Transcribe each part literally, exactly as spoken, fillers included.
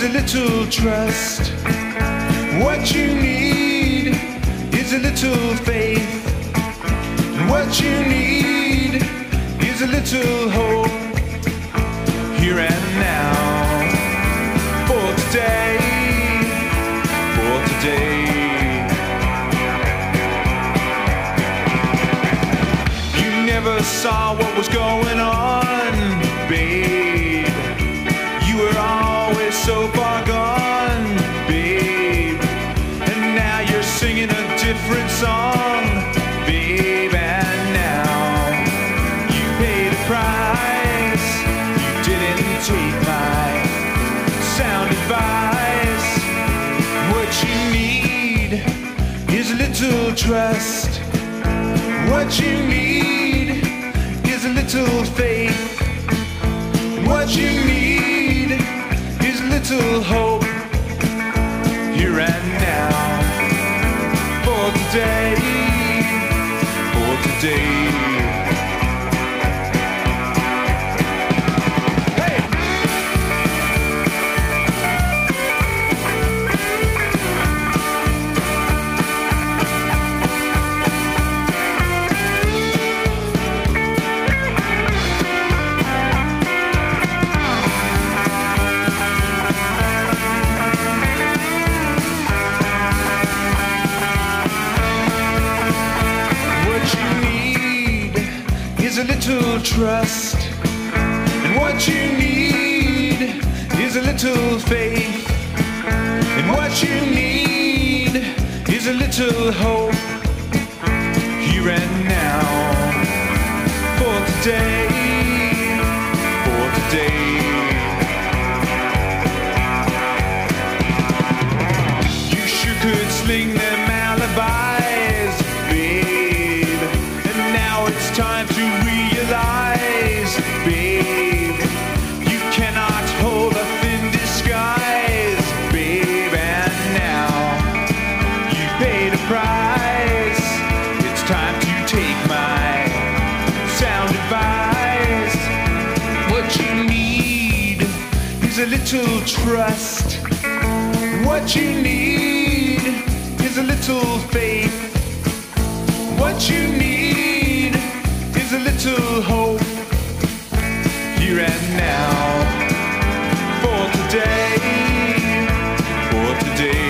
is a little trust. What you need is a little faith. And what you need is a little hope. Here and now, for today, for today. You never saw what was going on, babe. You were always so far gone, babe. And now you're singing a different song, babe. And now you paid a price. You didn't take my sound advice. What you need is a little trust. What you need is a little faith. What you need is a little hope. Here and now, for today, for today. A little trust, and what you need is a little faith, and what you need is a little hope. Here and now, for today, for today. You sure could sling them alibis, babe, and now it's time to realize, babe, you cannot hold a thin disguise, babe. And now you paid a price. It's time to take my sound advice. What you need is a little trust. What you need is a little faith. What you need is a little hope. Here and now, for today, for today.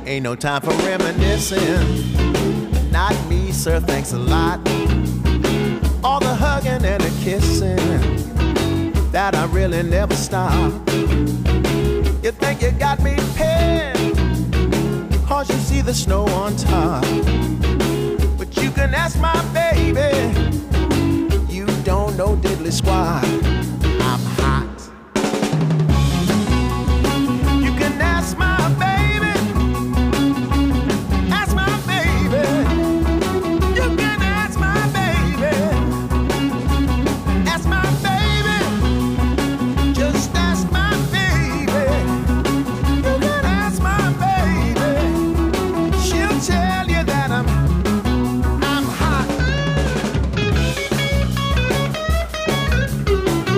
Ain't no time for reminiscing. Not me, sir, thanks a lot. All the hugging and the kissing, that I really never stop. You think you got me pinned, cause you see the snow on top. But you can ask my baby, you don't know diddly squat. I'm hot. You can ask my baby, ask my baby. You can ask my baby, ask my baby. Just ask my baby. You can ask my baby. She'll tell you that I'm I'm hot.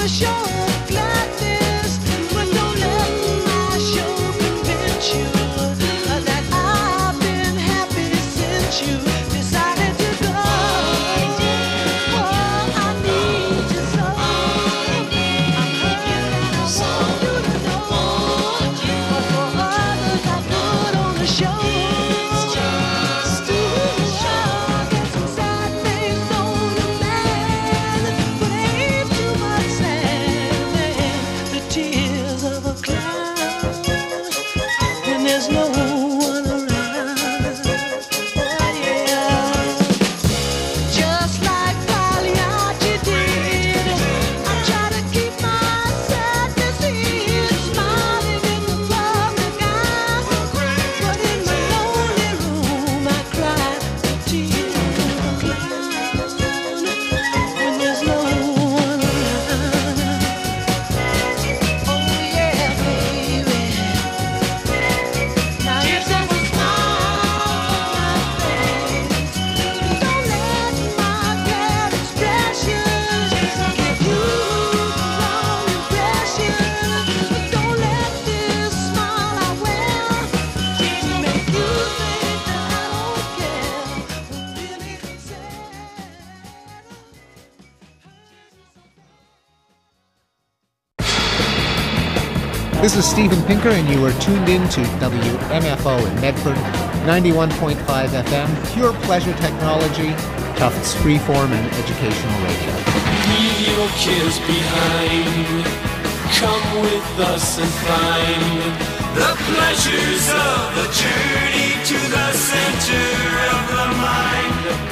This is Steven Pinker, and you are tuned in to W M F O in Medford, ninety-one point five F M, pure pleasure technology, Tufts freeform and educational radio. Leave your kids behind. Come with us and find the pleasures of the journey to the center of the mind.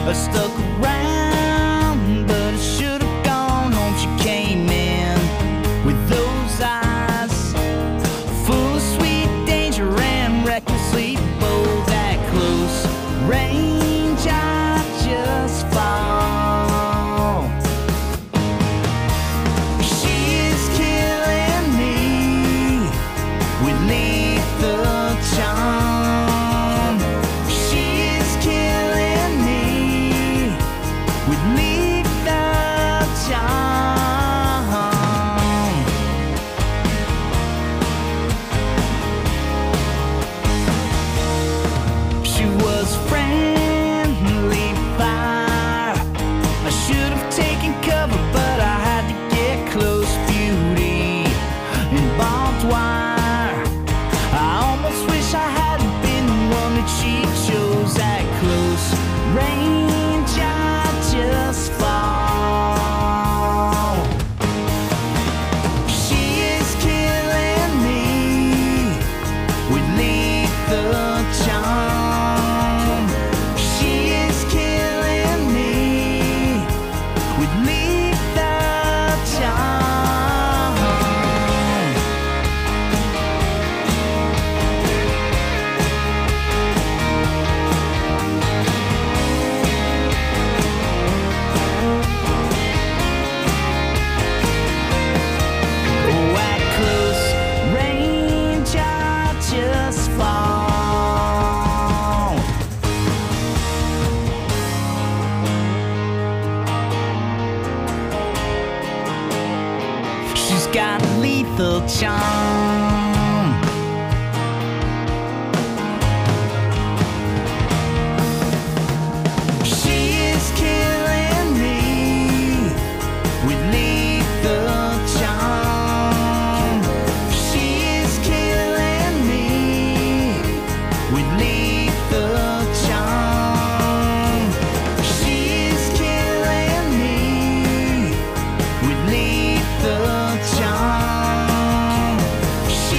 I stuck around, but I should have gone home. She came in with those eyes full of sweet danger and recklessly bold. At close range, I just fall. She is killing me with lethal charm. She is killing me with lethal charm. She was friendly fire. I should have taken cover, but I had to get close. Beauty and barbed wire. I almost wish I hadn't been the one that she chose. At close range, I just fall. She is killing me with lethal charm. She is killing me with lethal charm. Oh, at close range, I just fall. She's got lethal charm. She is killing me with lethal charm. She is killing me with lethal charm. She is killing me with lethal charm. She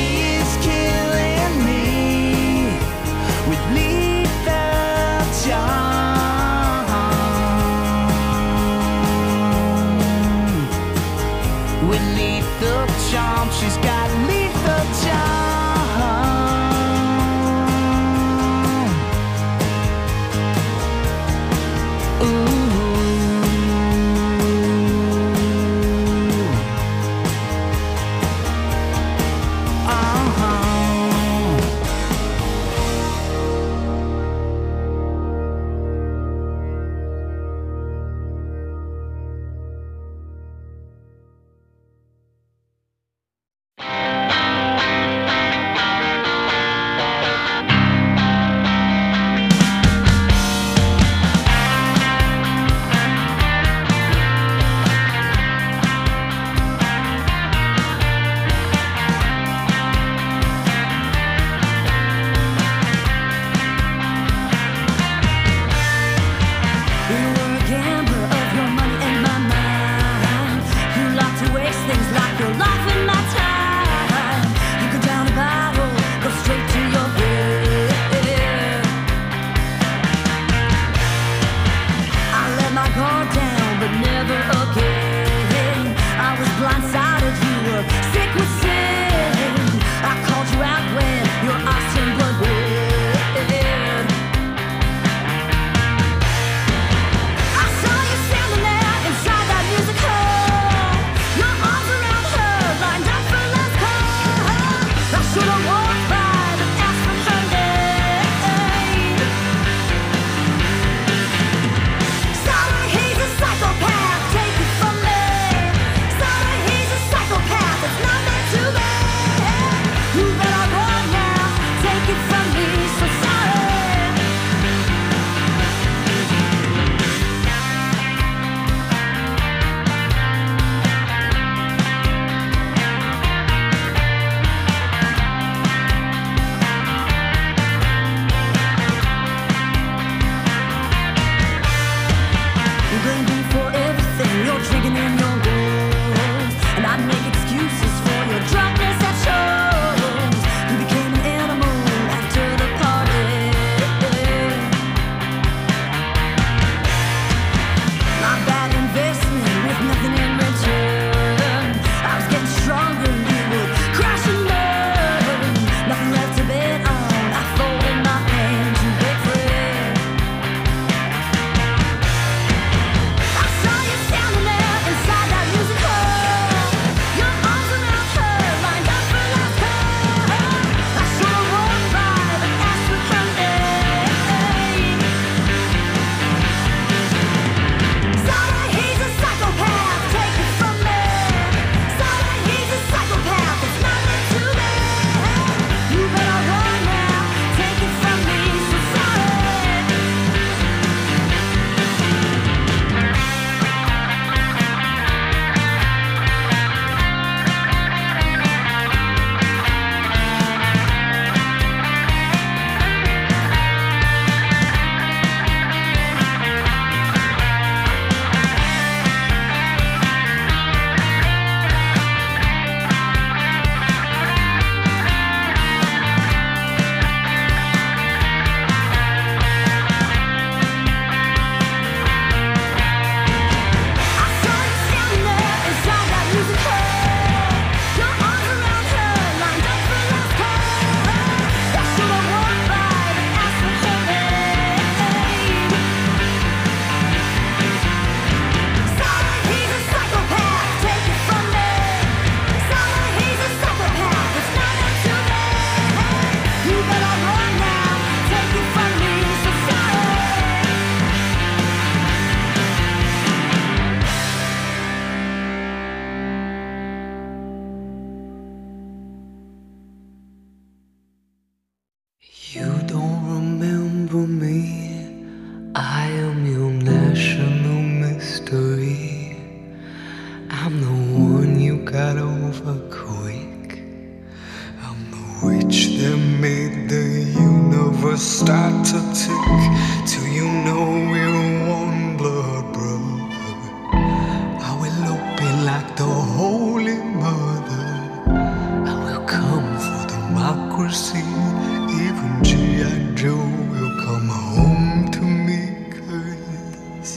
I am your national mystery. I'm the one you got over quick. I'm the witch that made the universe start to tick. Till you know we're one blood brother. I will open like the Holy Mother. I will come for democracy. Even G I. Joe will come home to me. 'Cause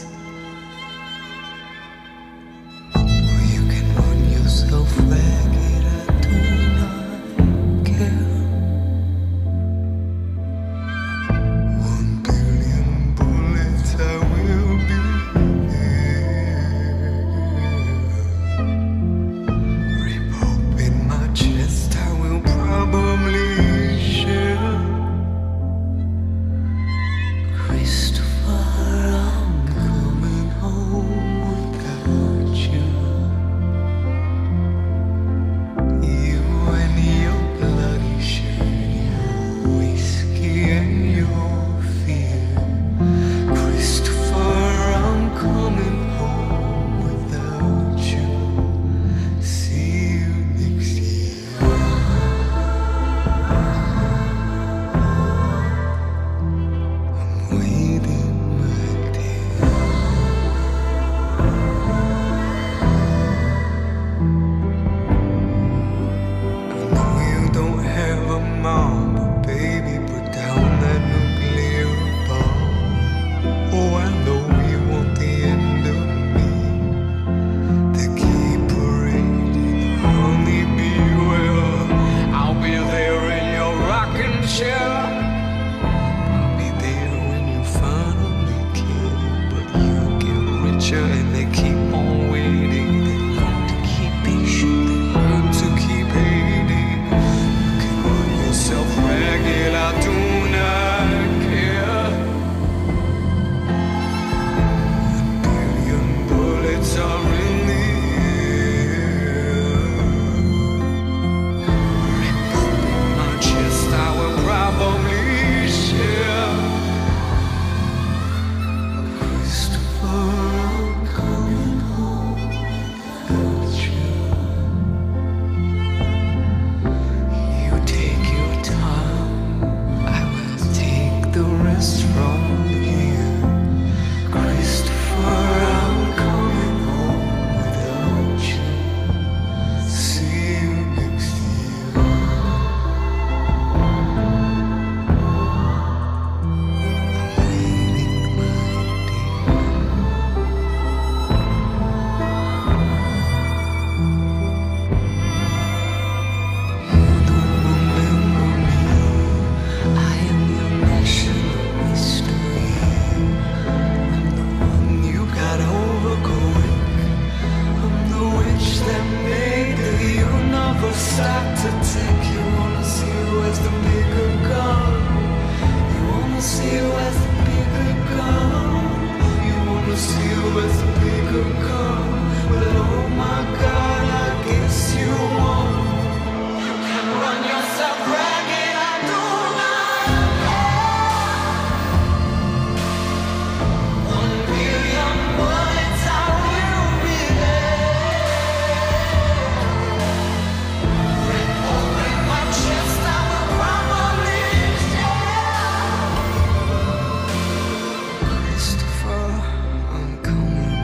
well, you can run yourself ragged. I do not care. One billion bullets, I will be there. Rip open my chest, I will probably share. Christopher, I'm coming home without you. You and your bloody shirt, your whiskey and your fear. Christopher, I'm coming home without you. See you next year. I'm waiting, my dear. I know you don't have a mom, but baby, put down that nuclear bomb. Oh, I know you want the end of me. They keep parading honeybee. Well, I'll be there in your rocking chair. I'll be there when you finally care. But you get richer and they keep on waiting. They learn to keep patient, they learn to keep hating. You can run yourself ragged, I do not care. A billion bullets are in the air. Rip open my chest, I will probably share. Christopher, I'm coming home without you. You take your time, I will take the rest from here. Christopher, I'm coming home without you. See you next year. I'm waiting, my dear. You don't remember me. I am your national mystery. I'm the one you got over quick. I'm the witch that made the universe start to tick. You wanna see who has the bigger gun? You wanna see who has the bigger gun? You wanna see who has the bigger gun? Well, oh my God, I guess you won. You can run yourself ragged, I do not care. One billion bullets, I will be there. Rip open my chest, I will probably share. Christopher, I'm coming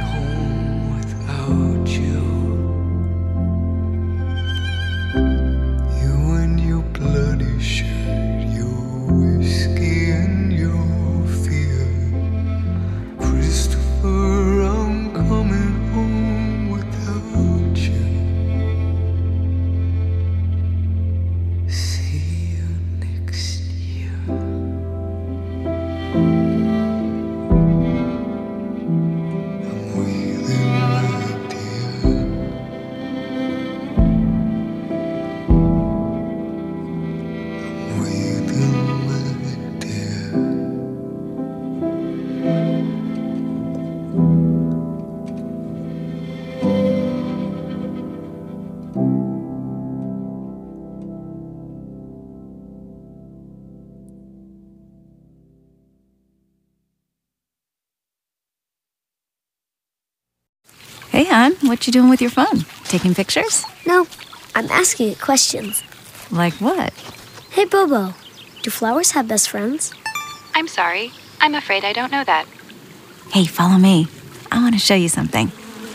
Hey, hon, what you doing with your phone? Taking pictures? No, I'm asking it questions. Like what? Hey, Bobo, do flowers have best friends? I'm sorry. I'm afraid I don't know that. Hey, follow me. I want to show you something.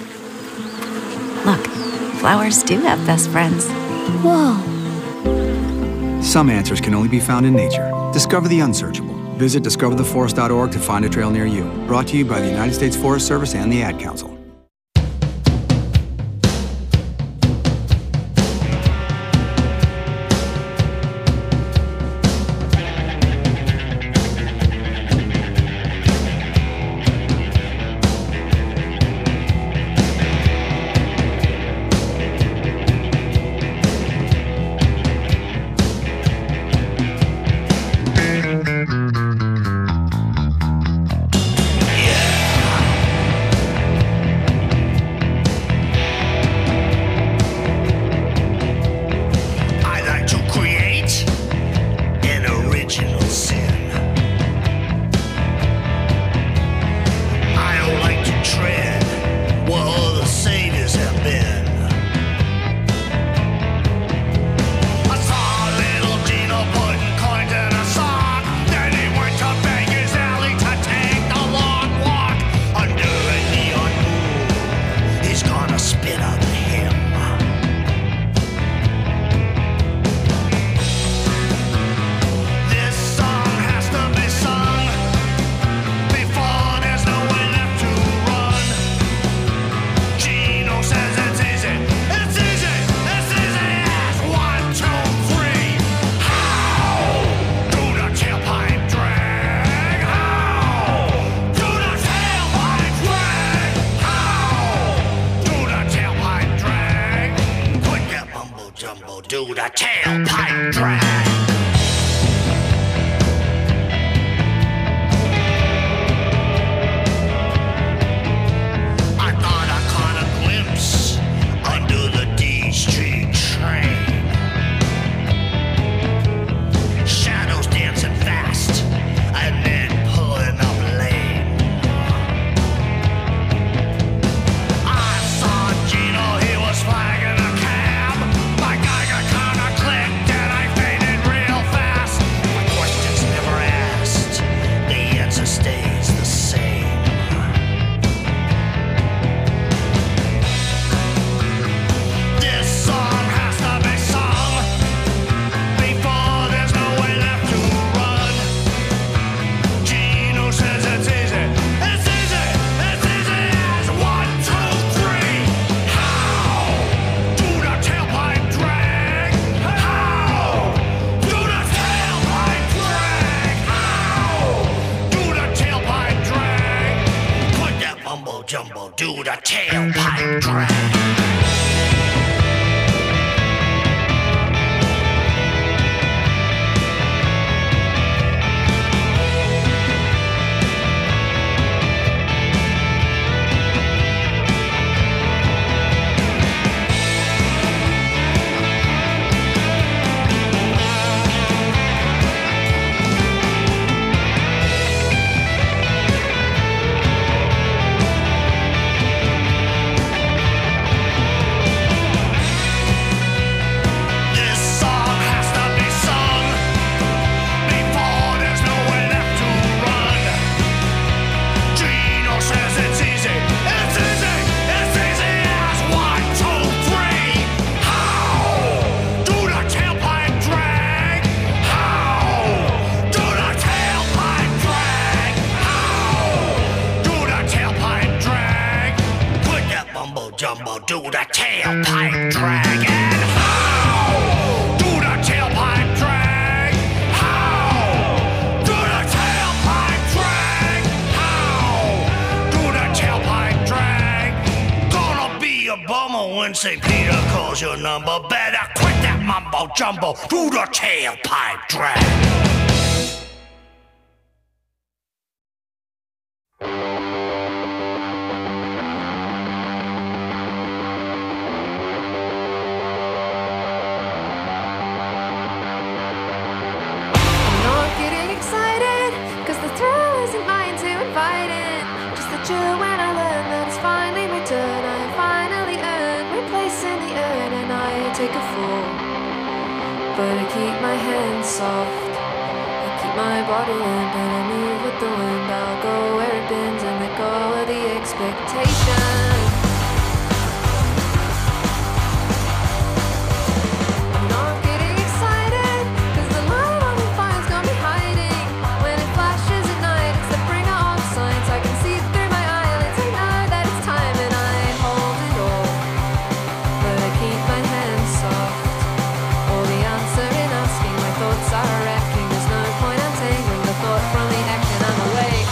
Look, flowers do have best friends. Whoa. Some answers can only be found in nature. Discover the unsearchable. Visit discover the forest dot org to find a trail near you. Brought to you by the United States Forest Service and the Ad Council. Do the tailpipe drag. I thought I caught a glimpse under the D Street train. Shadows dancing fast and then pulling up lane. I saw Gino, he was flagging a cab. My Geiger counter clicked and I faded real fast. My questions never asked, the answer stays the same. This song has to be sung before there's no way left to run. Gino says it's easy, it's easy, it's easy as one, two, three. How do the tailpipe drag? How do the tailpipe drag? How do the tailpipe drag? Put that mumbo jumbo, do the tailpipe drag. This song has to be sung before there's no way left to run. Gino says it's easy, it's easy, it's easy as one, two, three. How do the tailpipe drag? How do the tailpipe drag? How do the tailpipe drag? Put that mumbo jumbo, do the tailpipe drag. And how do the tailpipe drag? How do the tailpipe drag? How do the tailpipe drag? Gonna be a bummer when Saint Peter calls your number. Better quit that mumbo jumbo, do the tailpipe drag. Not getting excited, cause the thrill isn't mine to invite it. Just that you when I learn that it's finally my turn, I but I keep my hands soft. I keep my body limp and I move with the wind. I'll go where it bends and let go of the expectation. I'm not getting excited, 'cause the light on the fire's gonna be hiding. When it flashes at night, it's the bringer of signs. I can see through my eyelids, I know that it's time and I hold it all. But I keep my hands soft. All the answer in asking, my thoughts are wrecking. There's no point untangling the thought from the action. I'm awake.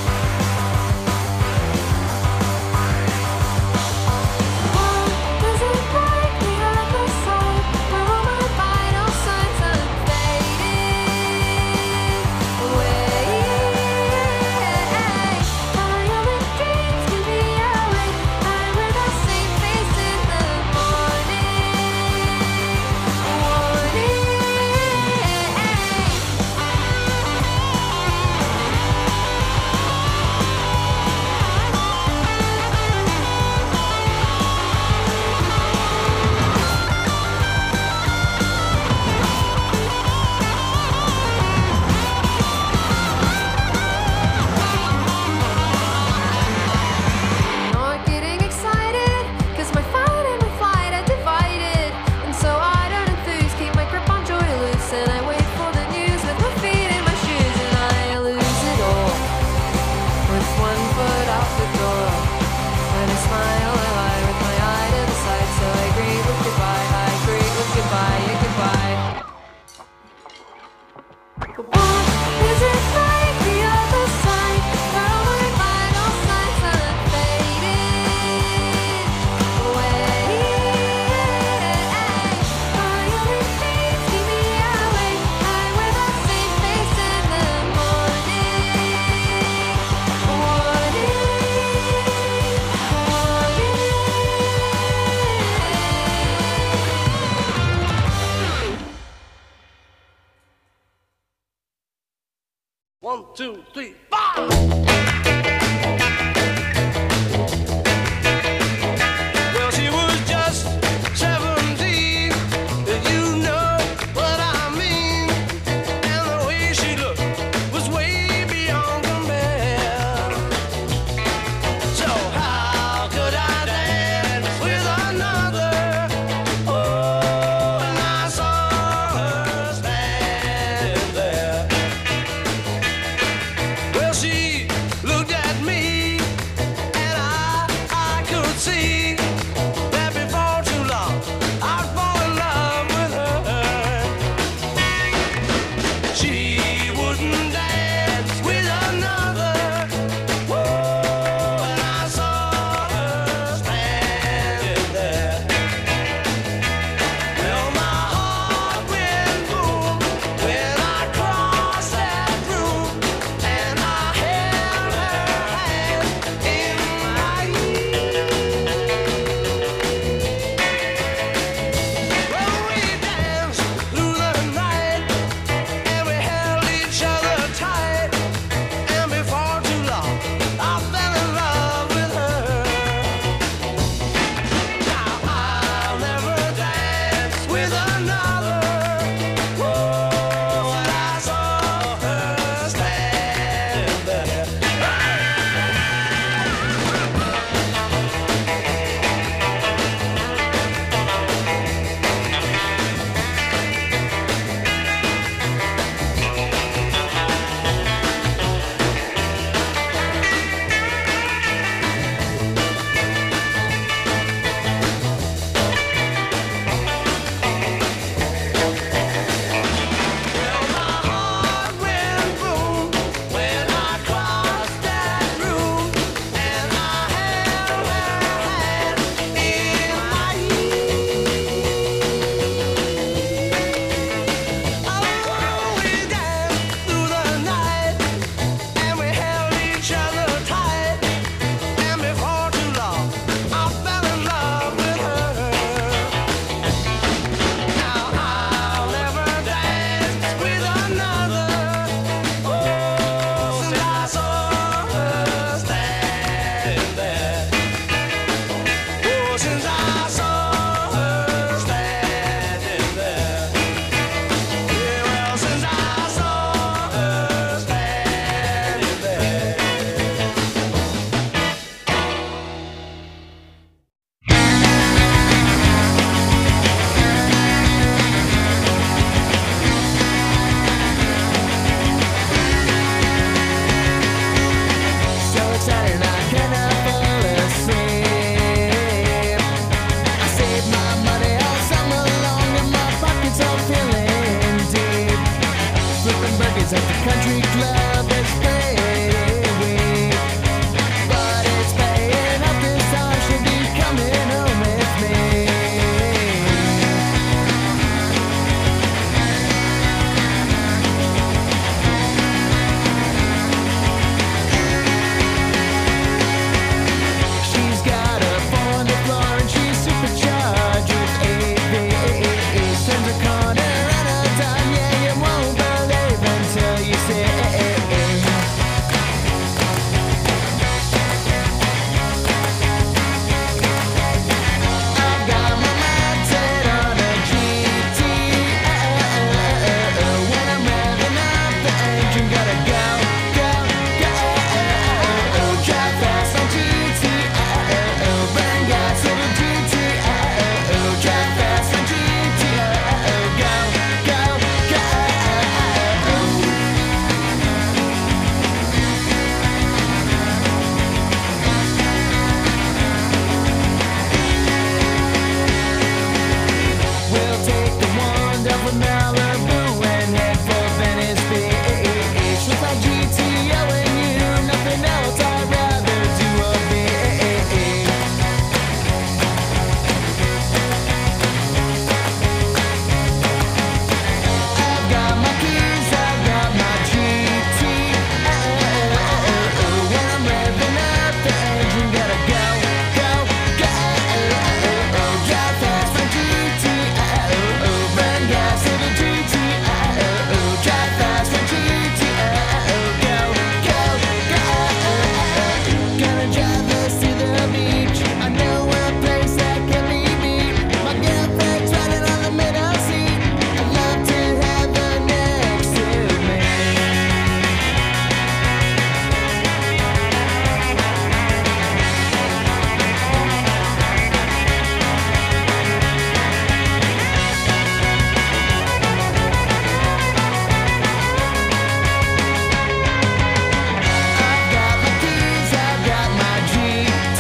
One, two, three, four! Well, she was just seventeen, you know what I mean. And the way she looked was way beyond compare. So how could I dance with another? Oh, and I saw her stand there. Well, excited and I cannot fall asleep. I save my money all summer long and my pockets are feeling deep. Flipping burgers at the country club is pretty weak, but it's paying up this time. She'll be coming home with me. She's got a four on the floor and she's supercharged with A B Es. Turns a corner and a dime, yeah, you won't believe until you see. I've got my mind set on a G T. When I'm revving up the engine, gotta go, go, go. Drive fast on G T. Burn gas in a G T. Drive fast on G T. Go, go, go. We'll take the wonderful Malibu and head for Venice Beach. With my G T O and you, nothing else I'd rather do a bit. I've got my keys, I've got my G T. When I'm revving up the engine, gotta go, go, go. Drive fast, my G T. Burn gas in a G T. Drive fast, my G T. Go, go, go. Gonna drive us to the beach. I know a place that can lead me. My girlfriend's riding on the middle seat. I'd love to have her next to me. I've got my keys, I've got my G T.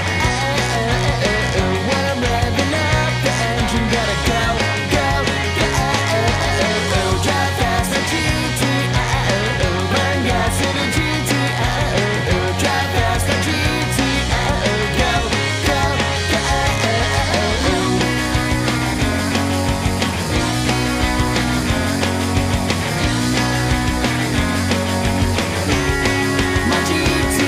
When I'm revving up the engine, gotta go, go, go. Drive fast, my G T. Burn gas in a G T. Drive fast, my G T. Go, go, go. My G T.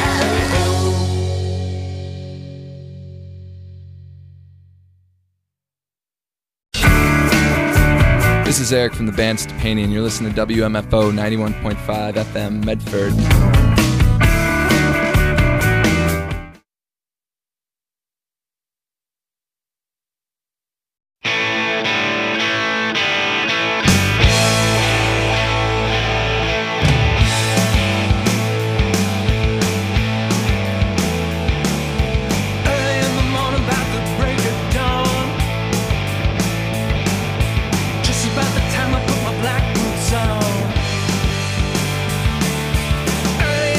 This is Eric from the band Stepani, and you're listening to W M F O ninety-one point five F M Medford. Early in the morning, about the break of dawn. Just about the time I put my black boots on. Early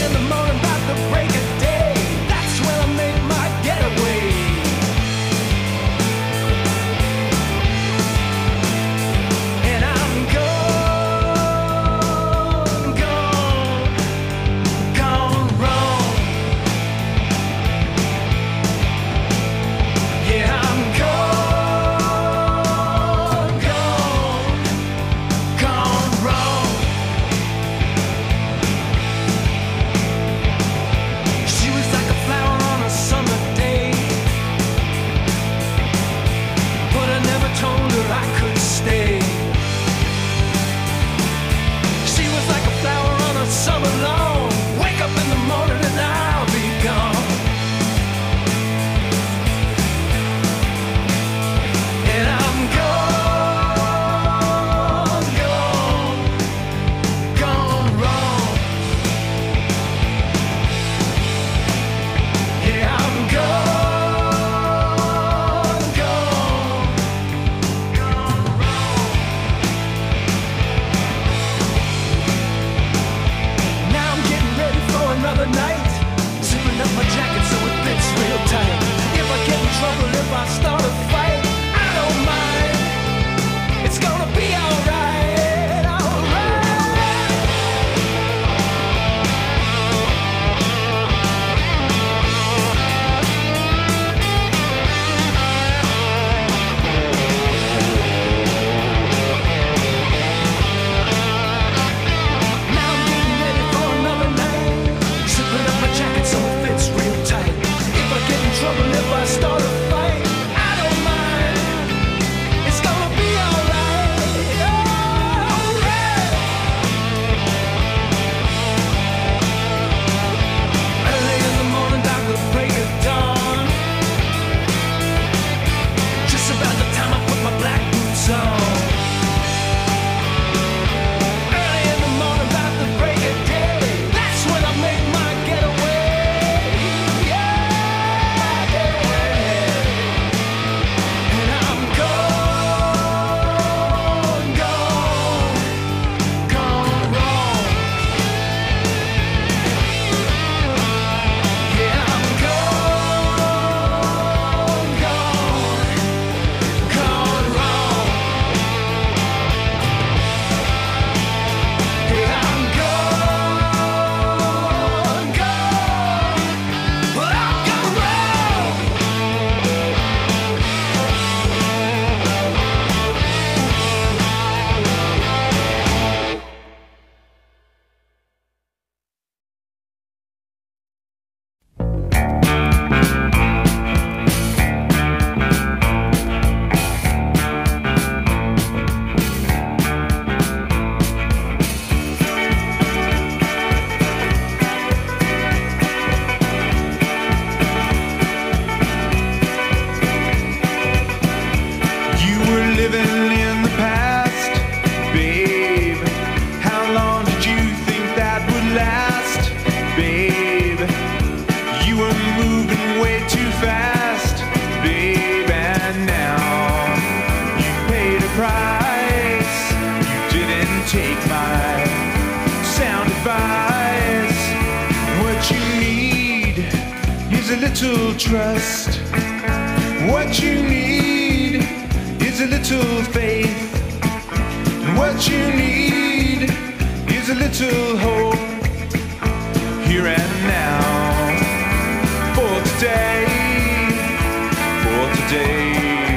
a little trust. What you need is a little faith. And what you need is a little hope. Here and now. For today. For today.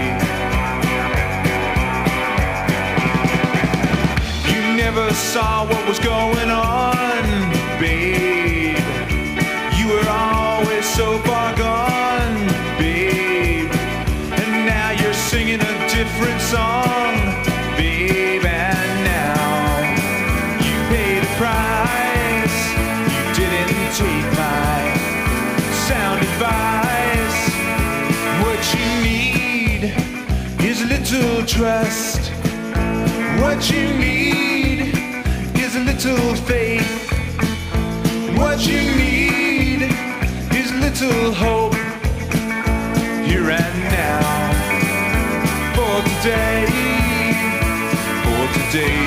You never saw what was going on, babe. You were always so far gone, babe. And now you're singing a different song, babe. And now you paid a price. You didn't take my sound advice. What you need is a little trust. What you need is a little faith. What you need is a little hope. Here and now. For today. For today.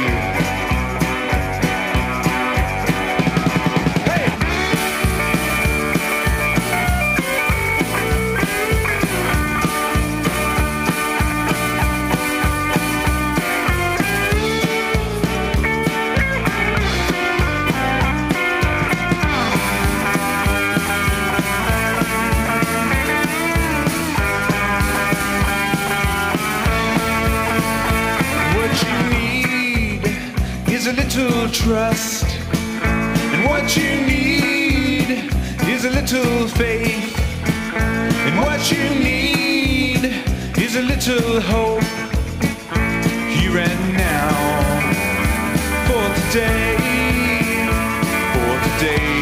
A little trust, and what you need is a little faith, and what you need is a little hope. Here and now. For today. For today.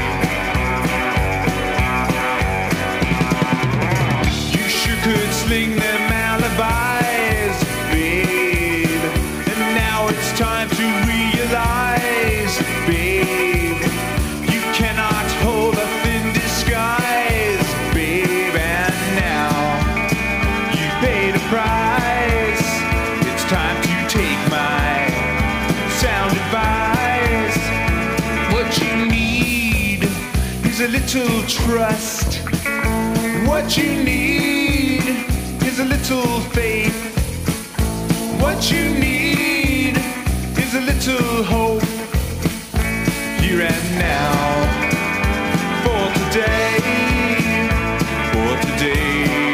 You sure could sling them alibis, babe. And now it's time to realize, babe, you cannot hold up in disguise, babe. And now you paid a price. It's time to take my sound advice. What you need is a little trust. What you need is a little faith. What you need is a little hope. Here and now. For today. For today.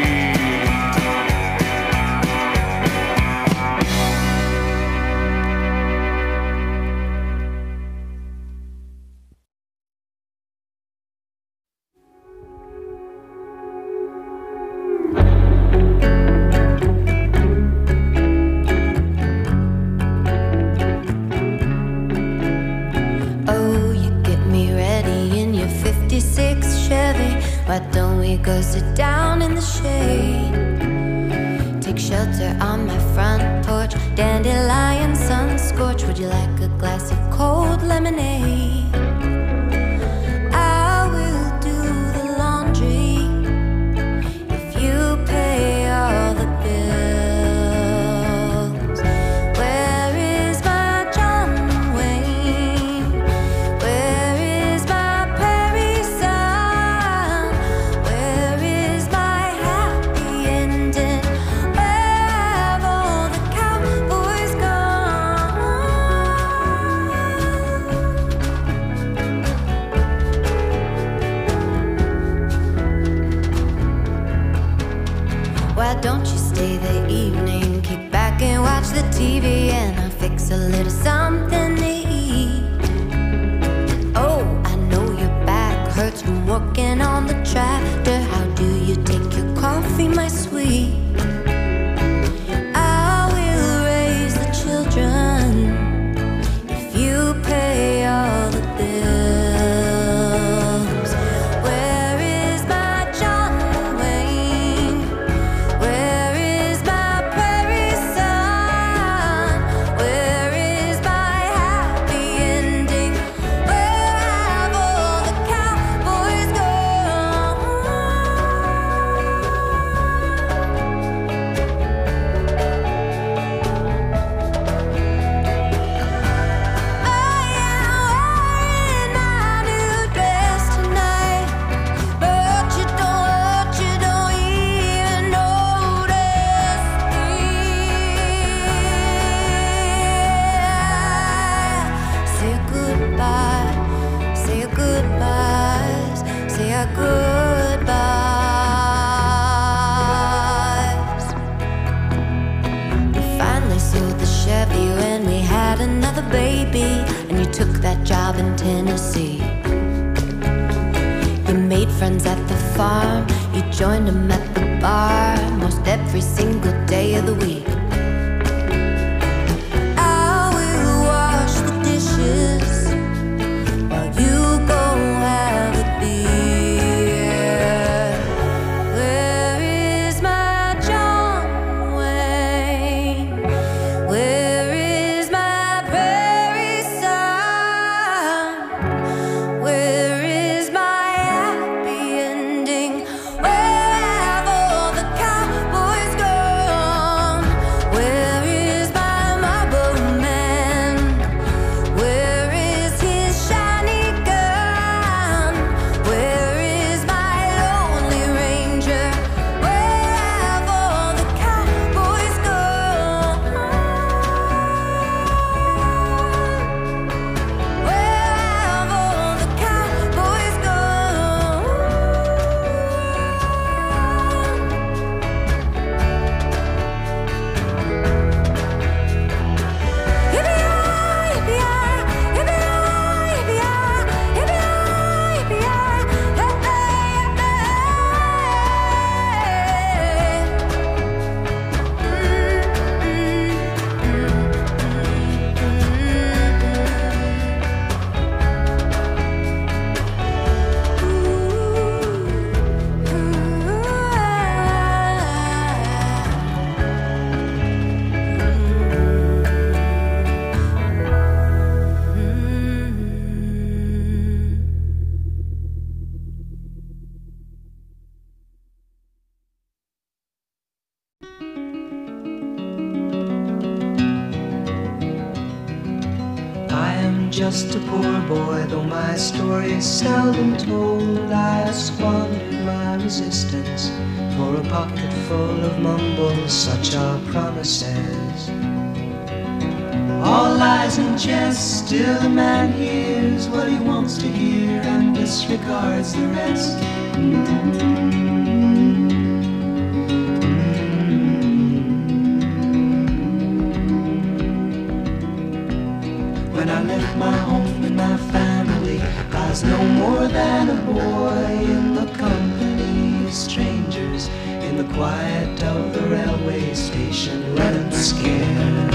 Why don't we go sit down in the shade? Take shelter on my front porch. Dandelion sun scorch. Would you like a glass of cold lemonade? I will do the laundry if you pay all the bills. Where is my John Wayne? Where is my Perry son? Where is my happy ending? Where have all the cowboys gone? Why don't you stay the evening? Kick back and watch the T V, and I'll fix a little something to eat. Oh, I know your back hurts from working on the tractor. How do you take your coffee, my sweet? I will raise the children if you pay all the bills. Where is my John Wayne? Where is my Perry son? Where is my happy ending? Where have all the cowboys gone? our goodbyes. We finally sold the Chevy when we had another baby, and you took that job in Tennessee. You made friends at the farm, you joined them at the bar most every single day of the week. I will wash the dishes while you go have a beer. Where is my John Wayne? Where is my prairie son? Where is my happy ending? Where have all the cowboys gone? Where is my marble man? Where is his shiny gun? Where is my lonely ranger? Where have all the cowboys gone? Where have all the cowboys gone? I am just a poor boy, though my story is seldom told. I have squandered my resistance for a pocket full of mumbles, such are promises. All lies and jest, still a man hears what he wants to hear and disregards the rest. When I left my home and my family, I was no more than a boy in the company of strangers, in the quiet of the railway station, running scared,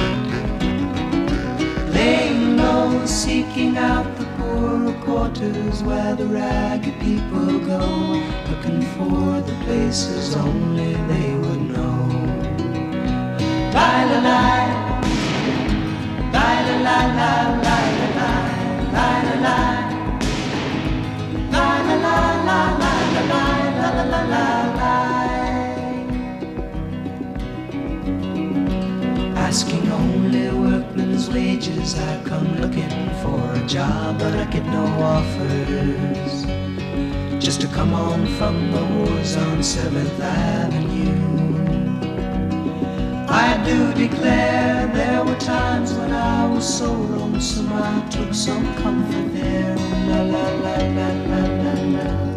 laying low, seeking out the poorer quarters where the ragged people go, looking for the places only they would know. Lie-la-lie, asking only workmen's wages, I come looking for a job, but I get no offers. Just to come on from the wars on seventh Avenue. I do declare there were times when I was so lonesome I took some comfort there. La la la la la la la.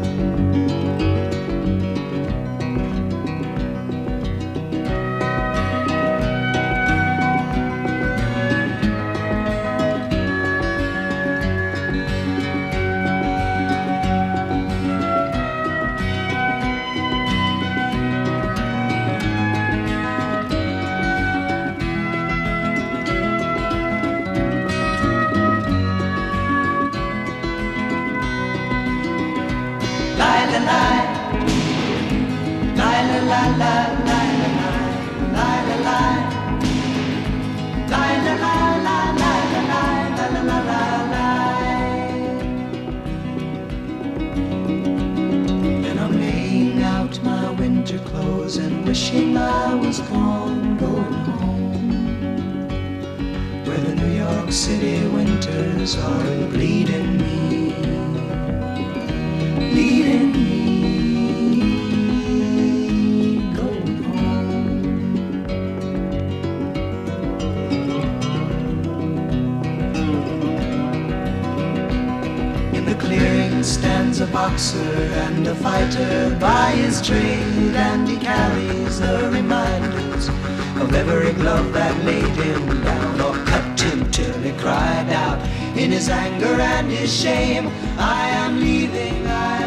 And wishing I was gone, going home, where the New York City winters are bleeding me, bleeding me, going home. In the clearing stands a box boxer and a fighter by his trade, and he carries the reminders of every glove that laid him down or cut him till he cried out in his anger and his shame, I am leaving, I